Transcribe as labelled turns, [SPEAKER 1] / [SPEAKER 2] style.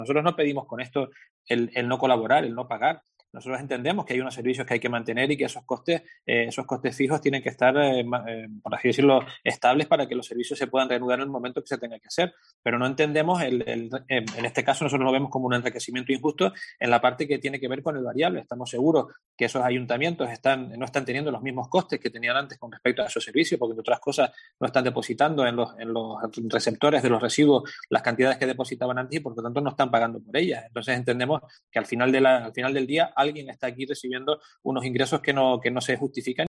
[SPEAKER 1] Nosotros no pedimos con esto el no colaborar, el no pagar. Nosotros entendemos que hay unos servicios que hay que mantener y que esos costes fijos tienen que estar, por así decirlo, estables para que los servicios se puedan reanudar en el momento que se tenga que hacer. Pero no entendemos, en este caso nosotros lo vemos como un enriquecimiento injusto en la parte que tiene que ver con el variable. Estamos seguros que esos ayuntamientos no están teniendo los mismos costes que tenían antes con respecto a esos servicios, porque entre otras cosas no están depositando en los receptores de los residuos las cantidades que depositaban antes y por lo tanto no están pagando por ellas. Entonces entendemos que al final del día alguien está aquí recibiendo unos ingresos que no se justifican